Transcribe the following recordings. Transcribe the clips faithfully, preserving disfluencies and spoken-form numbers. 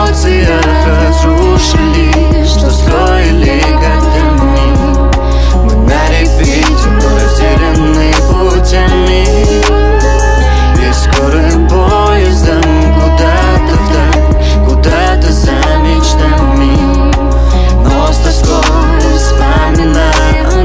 эмоциях разрушили, что строили годами. Мы на репите, но разделены путями. И скорым поездом куда-то вдаль, куда-то за мечтами, но с тоской вспоминаю о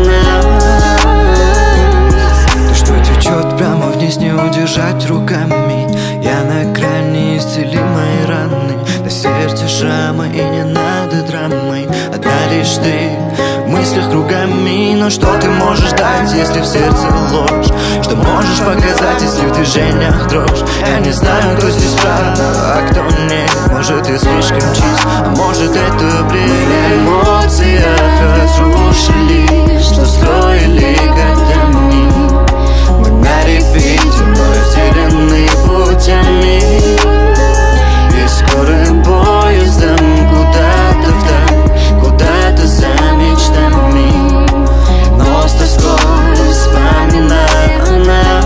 нас. То, что течет прямо вниз, не удержать руками. Я на грани, исцели мои раны. На сердце шрамы, и не надо драмы. Одна лишь ты в мыслях кругами. Но что ты можешь дать, если в сердце ложь? Что можешь показать, если в движениях дрожь? Я не знаю, кто здесь прав, а кто нет. Может, я слишком чист, а может, это бред. Мы на эмоциях разрушили, что строили годами. Мы на репите, но разделены путями. И скорым поездом куда-то вдаль, куда-то за мечтами, но с тоской вспоминаю о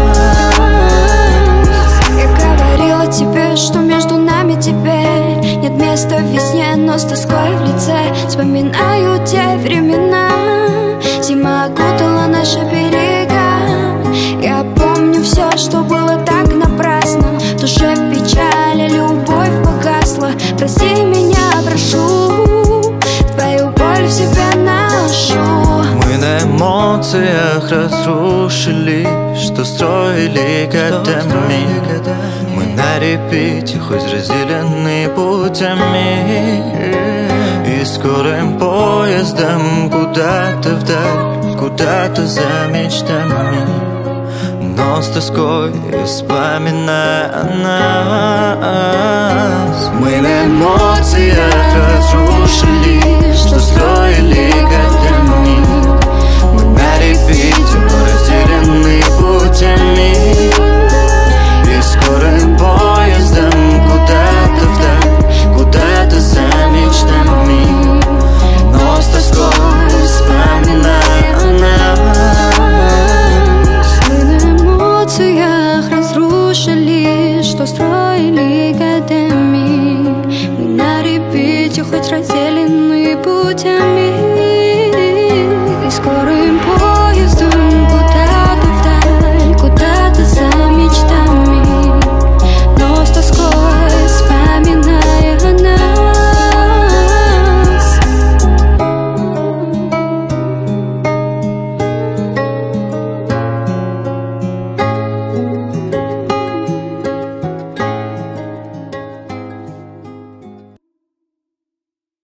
нас. Я говорила тебе, что между нами теперь нет места в весне, но с тоской в лице вспоминаю те времена. Зима окутала наши берега. Я помню все, что было так напрасно. В душе печаль, а любовь погасла. Прости меня, прошу, твою боль в себе ношу. Мы на эмоциях разрушили, что строили годами. Мы на репите, хоть разделены путями. И скорым поездом куда-то вдаль, куда-то за мечтами, но с тоской вспоминая о нас. Мы на эмоциях разрушили, что строили годами.